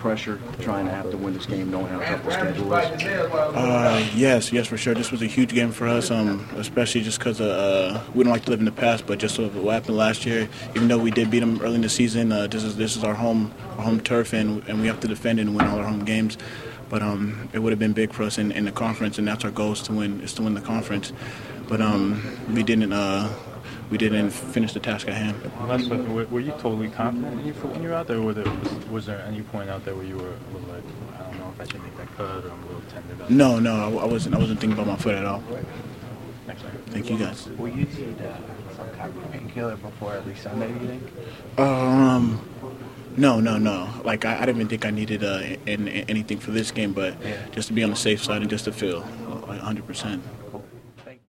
pressure trying to have to win this game, knowing how tough the schedule is? Yes, for sure. This was a huge game for us, especially just because we don't like to live in the past, but just what happened last year. Even though we did beat them early in the season, this is our home turf, and we have to defend it and win all our home games. But it would have been big for us in the conference, and that's our goal is to win the conference. But we didn't finish the task at hand. Last question, were you totally confident when you were out there, or was there any point out there where you were a little like, I don't know if I should make that cut, or I'm a little tender? No, I wasn't thinking about my foot at all. Next time. Thank you, guys. Will you need some type of painkiller before every Sunday, you think? No. Like, I didn't even think I needed anything for this game, but just to be on the safe side and just to feel 100%.